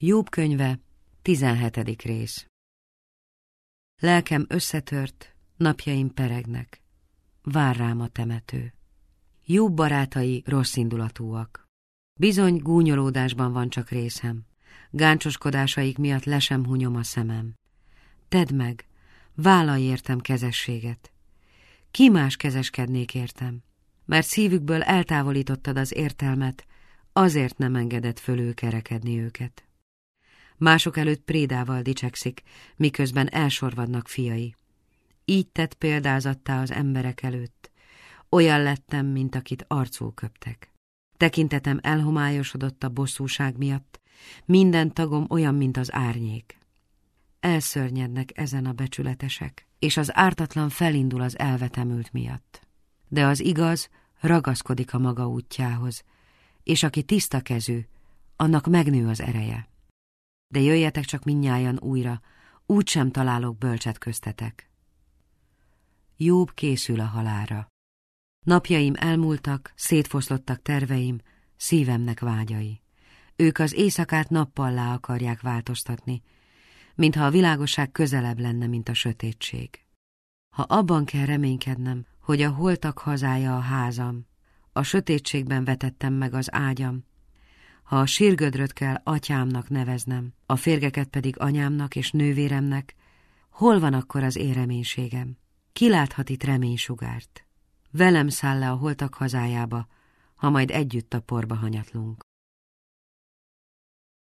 Jobb könyve, 17. rész. Lelkem összetört, napjaim peregnek. Vár rám a temető. Jobb barátai rosszindulatúak. Bizony gúnyolódásban van csak részem. Gáncsoskodásaik miatt le sem hunyom a szemem. Tedd meg, vállalj értem kezességet. Ki más kezeskednék értem? Mert szívükből eltávolítottad az értelmet, azért nem engedett fölülkerekedni őket. Mások előtt prédával dicsekszik, miközben elsorvadnak fiai. Így tett példázattá az emberek előtt. Olyan lettem, mint akit arcul köptek. Tekintetem elhomályosodott a bosszúság miatt, minden tagom olyan, mint az árnyék. Elszörnyednek ezen a becsületesek, és az ártatlan felindul az elvetemült miatt. De az igaz ragaszkodik a maga útjához, és aki tiszta kezű, annak megnő az ereje. De jöjjetek csak mindnyájan újra, úgysem találok bölcset köztetek. Jobb készül a halálra. Napjaim elmúltak, szétfoszlottak terveim, szívemnek vágyai. Ők az éjszakát nappallá akarják változtatni, mintha a világosság közelebb lenne, mint a sötétség. Ha abban kell reménykednem, hogy a holtak hazája a házam, a sötétségben vetettem meg az ágyam, ha a sírgödröt kell atyámnak neveznem, a férgeket pedig anyámnak és nővéremnek, hol van akkor az én reménységem? Ki láthat itt reménysugárt? Velem száll le a holtak hazájába, ha majd együtt a porba hanyatlunk.